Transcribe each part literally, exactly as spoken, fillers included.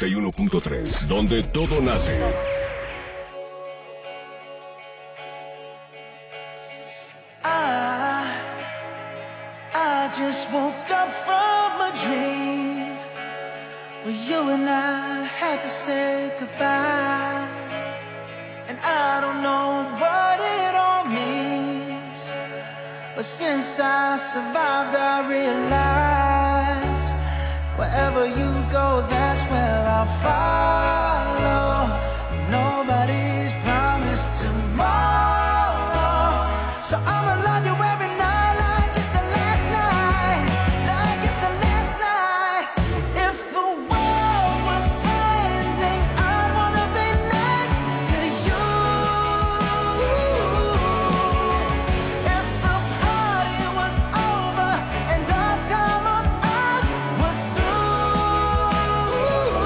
noventa y uno punto tres, donde todo nace. I, I just woke up from a dream where you and I had to say goodbye. And I don't know what it all means, but since I survived I realized wherever you go, that's where I'll follow. Nobody's promised tomorrow, so I'ma love you every night like it's the last night, like it's the last night. If the world was ending, I'd wanna be next to you. If the party was over and our time on earth was through,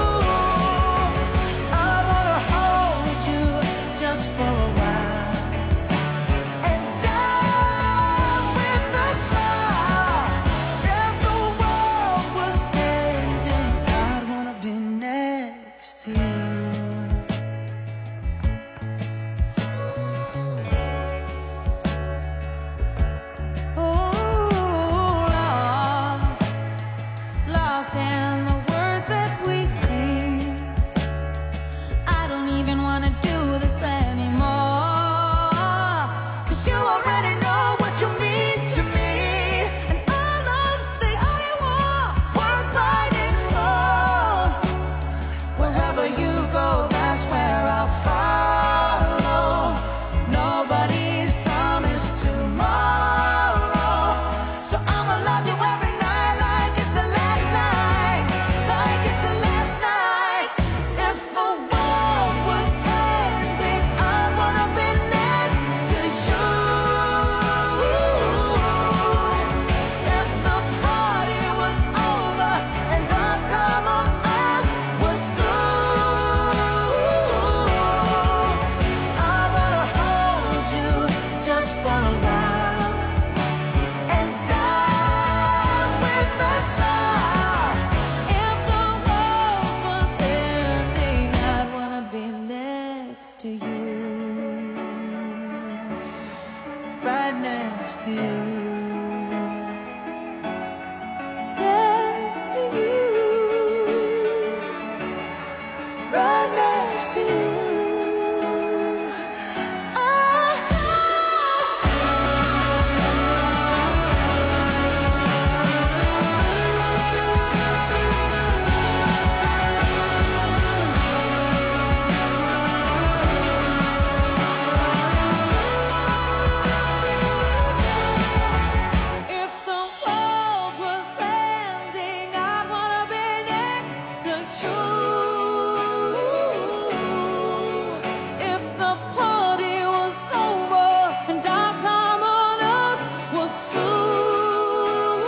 I'd wanna hold you just for a while and dance with the stars. If the world was ending, I'd wanna be next to you. Oh, lost, lost in the words that we sing. I don't even wanna do this anymore, 'cause you already know what you mean to me. And all of the only war worth fighting for. Wherever you go, that's where I'll follow. Nobody's promised tomorrow, so I'ma love you every night like it's the last night, like it's the last night. If the world was ending, I'd wanna be next to you. If the party was over and our time on earth was through, I wanna hold you just for a while and dance with the stars. If the world was ending, I'd wanna be next to you, right next to you, next to you, right next to you. If the world was ending, I'd wanna be next to you. If the party was over and our time on earth was through,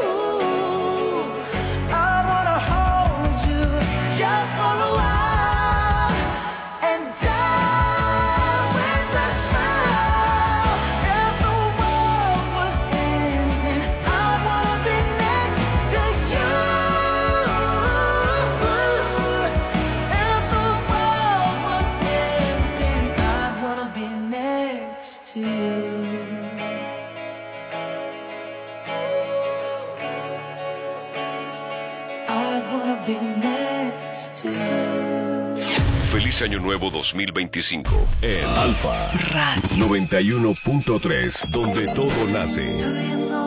I wanna hold you just for a while and dance with the stars. If the world was ending, I'd wanna be next to you. If the world was ending, I'd wanna be next to you. I'd wanna be next to you. Feliz Año Nuevo dos mil veinticinco en Alfa Radio noventa y uno punto tres, donde todo nace. Do you know